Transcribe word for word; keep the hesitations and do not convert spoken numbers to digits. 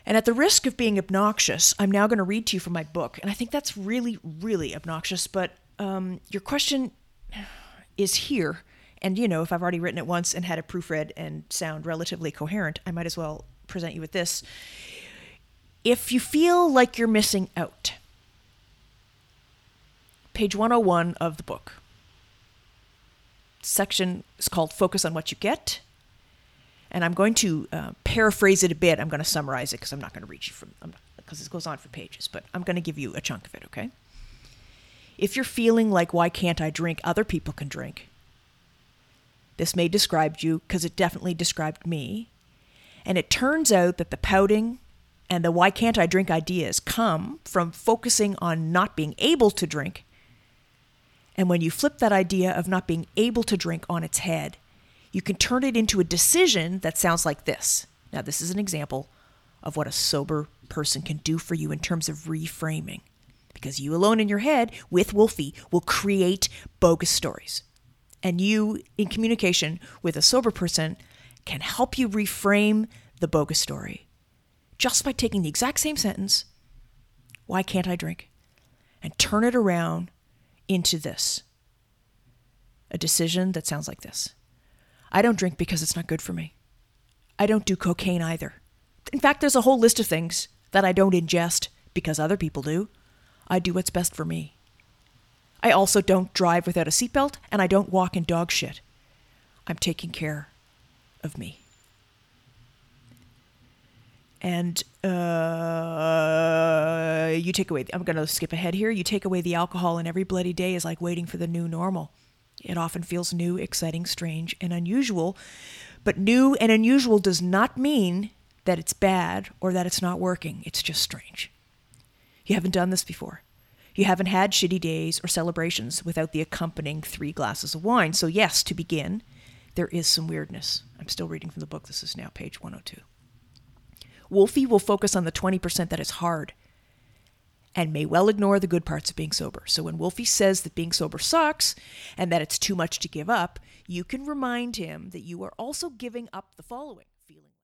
And at the risk of being obnoxious, I'm now going to read to you from my book. And I think that's really, really obnoxious. But um, your question is here. And, you know, if I've already written it once and had it proofread and sound relatively coherent, I might as well present you with this. If you feel like you're missing out, page one oh one of the book. Section is called Focus on What You Get. And I'm going to uh, paraphrase it a bit. I'm going to summarize it because I'm not going to read you from, because it goes on for pages, but I'm going to give you a chunk of it, okay? If you're feeling like, why can't I drink? Other people can drink. This may describe you because it definitely described me. And it turns out that the pouting and the why can't I drink ideas come from focusing on not being able to drink. And when you flip that idea of not being able to drink on its head, you can turn it into a decision that sounds like this. Now, this is an example of what a sober person can do for you in terms of reframing. Because you alone in your head, with Wolfie, will create bogus stories. And you, in communication with a sober person, can help you reframe the bogus story just by taking the exact same sentence, why can't I drink? And turn it around into this. A decision that sounds like this. I don't drink because it's not good for me. I don't do cocaine either. In fact, there's a whole list of things that I don't ingest because other people do. I do what's best for me. I also don't drive without a seatbelt, and I don't walk in dog shit. I'm taking care of me. And uh, you take away, I'm going to skip ahead here. You take away the alcohol, and every bloody day is like waiting for the new normal. It often feels new, exciting, strange, and unusual. But new and unusual does not mean that it's bad or that it's not working. It's just strange. You haven't done this before. You haven't had shitty days or celebrations without the accompanying three glasses of wine. So yes, to begin, there is some weirdness. I'm still reading from the book. This is now page one oh two. Wolfie will focus on the twenty percent that is hard and may well ignore the good parts of being sober. So when Wolfie says that being sober sucks and that it's too much to give up, you can remind him that you are also giving up the following.